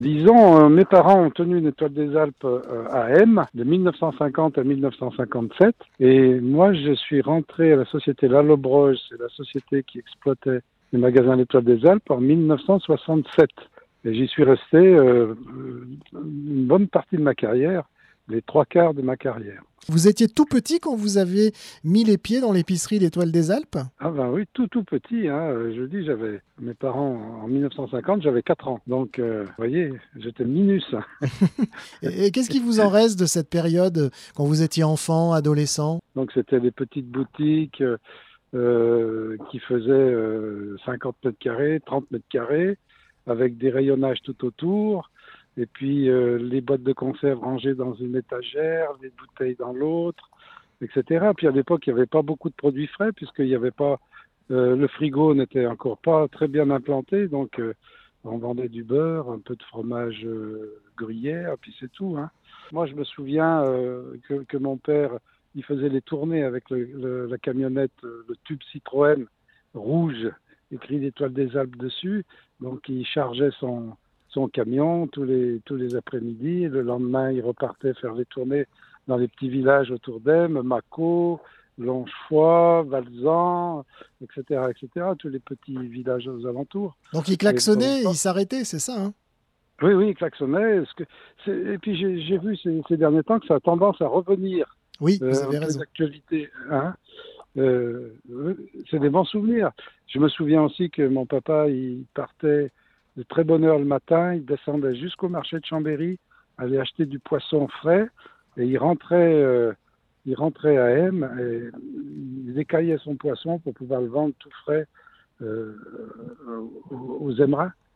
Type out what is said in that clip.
Disons, mes parents ont tenu une étoile des Alpes à M de 1950 à 1957 et moi je suis rentré à la société Lalobroge, c'est la société qui exploitait les magasins l'étoile des Alpes en 1967 et j'y suis resté une bonne partie de ma carrière, les trois quarts de ma carrière. Vous étiez tout petit quand vous avez mis les pieds dans l'épicerie l'Étoile des Alpes? Ah ben oui, tout petit, hein. Je dis, j'avais mes parents en 1950, j'avais 4 ans. Donc, vous voyez, j'étais minus. Et qu'est-ce qui vous en reste de cette période quand vous étiez enfant, adolescent? Donc, c'était des petites boutiques qui faisaient 50 mètres carrés, 30 mètres carrés, avec des rayonnages tout autour. Et puis, les boîtes de conserve rangées dans une étagère, les bouteilles dans l'autre, etc. Puis, à l'époque, il n'y avait pas beaucoup de produits frais, puisqu'il n'y avait pas le frigo n'était encore pas très bien implanté, donc on vendait du beurre, un peu de fromage gruyère, puis c'est tout, hein. Moi, je me souviens que mon père, il faisait les tournées avec la camionnette, le tube Citroën rouge, écrit l'Étoile des Alpes dessus. Donc, il chargeait son camion tous les après-midi. Et le lendemain, il repartait faire les tournées dans les petits villages autour d'Aime, Mâcon, Longchois, Valzan, etc., etc., tous les petits villages aux alentours. Donc il Et donc, klaxonnait, il s'arrêtait, c'est ça, hein? oui, oui, il klaxonnait. Et puis j'ai vu ces derniers temps que ça a tendance à revenir Oui, vous un avez peu raison. d'actualité, hein. Euh, c'est des bons souvenirs. Je me souviens aussi que mon papa, il partait de très bonne heure le matin, il descendait jusqu'au marché de Chambéry, allait acheter du poisson frais, et il rentrait à M, et il écaillait son poisson pour pouvoir le vendre tout frais euh, aux Émerins.